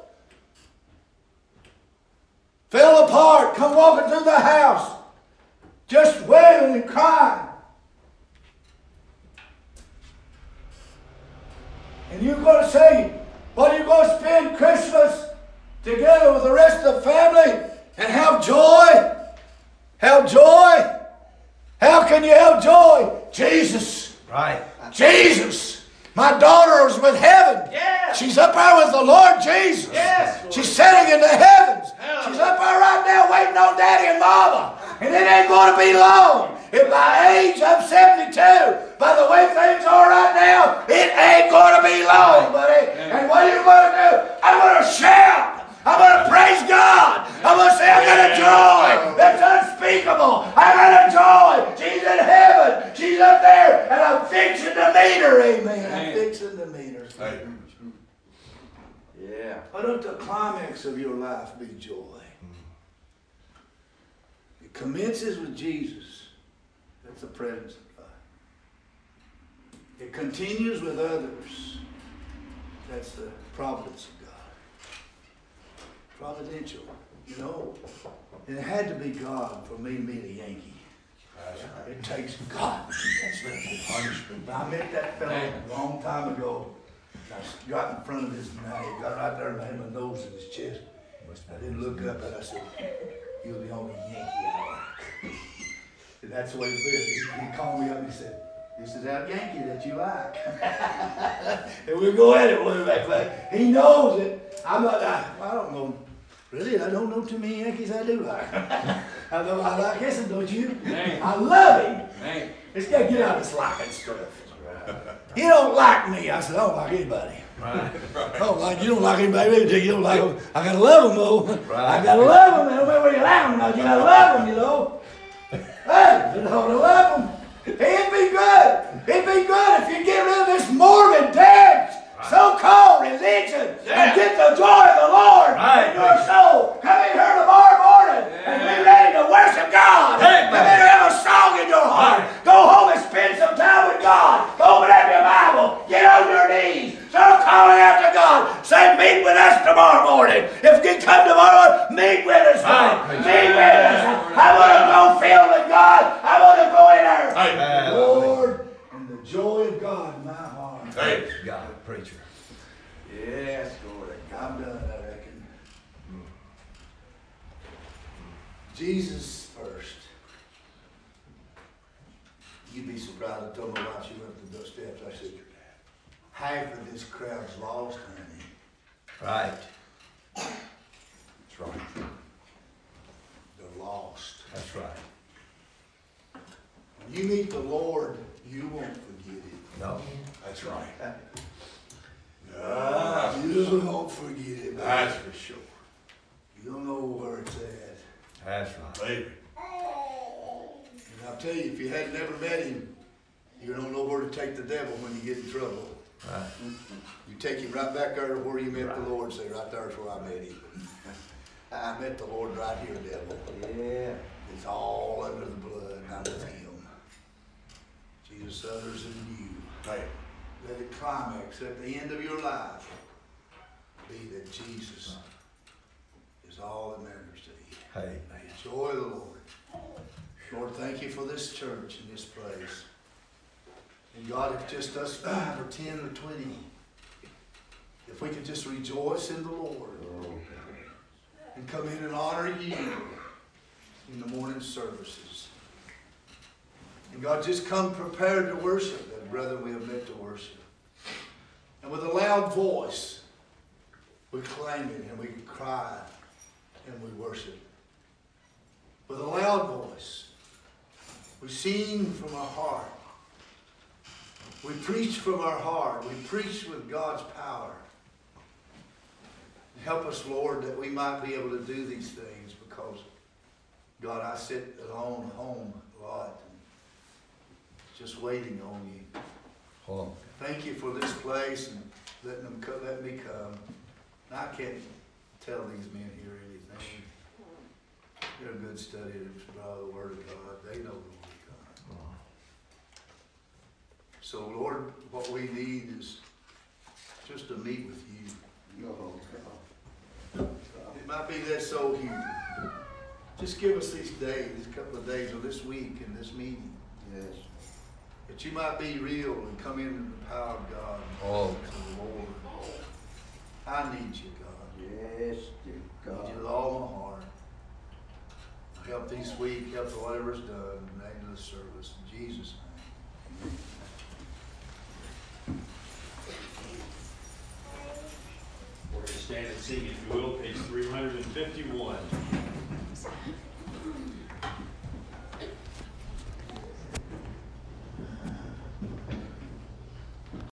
Fell apart, come walking through the house, just wailing and crying. And you're going to say, what are you going to spend Christmas together with the rest of the family and have joy? Have joy? How can you have joy? Jesus. Right. Jesus. My daughter is with heaven. Yes. She's up there with the Lord Jesus. Yes. She's sitting in the heavens. Hallelujah. She's up there right now waiting on Daddy and Mama. And it ain't going to be long. At my age, I'm seventy-two. By the way things are right now, it ain't going to be long, buddy. And what are you going to do? I'm going to shout. I'm going to praise God. I'm going to say, I got a joy that's unspeakable. I got a joy. She's in heaven. She's up there, and I'm fixing to meet her. Amen. I'm fixing to meet her. Hey. Yeah. Why don't the climax of your life be joy? It commences with Jesus. That's the presence of God. It continues with others. That's the providence of God. Providential. You know, it had to be God for me to meet a Yankee. It takes God. That's the punishment. I met that fellow a long time ago. I got in front of his now. He got right there and had my nose in his chest. I didn't look up and I said, you're the only Yankee I like. And that's the way it is. He, he called me up and he said, this is that Yankee that you like. And we'll go at it way back there. He knows it. I'm not, I, I don't know. Really, I don't know too many Yankees I do like. I know I like him, don't you? Man. I love him. Man. It's got to get out of this liking stuff. He don't like me. I said, I don't like anybody. Right. I don't like you. Don't like anybody. You don't like them. I gotta love them though. Right. I gotta love them. I don't know where you like them now. You gotta love them, you know. Hey, you know to love them. It'd be good. It'd be good if you get rid of this morbid, dead, so-called religion and get the joy of the Lord Right. in your soul. Come in here tomorrow morning and be ready to worship God. Amen. Come in here and have a song in your heart. Go home and spend some time with God. Open up your Bible. Get on your knees. Start calling out to God. Say, meet with us tomorrow morning. If you come tomorrow, meet with us. Right. Meet with us. I want to go feel with God. I want to go in there. Hey. Lord, and the joy of God in my heart. Hey. God, preacher. Yes, Lord. I'm done, I reckon. Jesus first. You'd be surprised. I told my wife, she went up the steps. I said, half of this crowd's lost, honey. Right. That's right. They're lost. That's right. When you meet the Lord, you won't forget it. No. That's right. Uh, you won't forget it. That's for sure. You don't know where it's at. That's right. Baby. And I'll tell you, if you had never met him, you don't know where to take the devil when you get in trouble. Right. You take him right back there to where you met the Lord. Say, right there's where I met him. I met the Lord right here, devil. Yeah. It's all under the blood, not with him. Jesus, others than you. Hey. Let it climax at the end of your life be that Jesus is all that matters to you. Hey. Joy of the Lord. Lord, thank you for this church and this place. And God, if just us five or ten or twenty, if we could just rejoice in the Lord and come in and honor you in the morning services. And God, just come prepared to worship that brother we have met to worship. And with a loud voice, we claim it and we cry and we worship. With a loud voice, we sing from our heart. We preach from our heart. We preach with God's power. Help us, Lord, that we might be able to do these things because, God, I sit alone home a lot and just waiting on you. Hold on. Thank you for this place and letting them come, let me come. And I can't tell these men here anything. They're a good study of the Word of God. They know the Word of God. So Lord, what we need is just to meet with you. It might be that so huge. Just give us these days, these couple of days, or this week and this meeting. Yes. That you might be real and come into the power of God. Oh. To the Lord. I need you, God. Yes, dear I need God. you with all my heart. Help these week, help whatever's done in the name of the service. In Jesus' name. We're going to stand and sing, if you will, page three hundred fifty-one.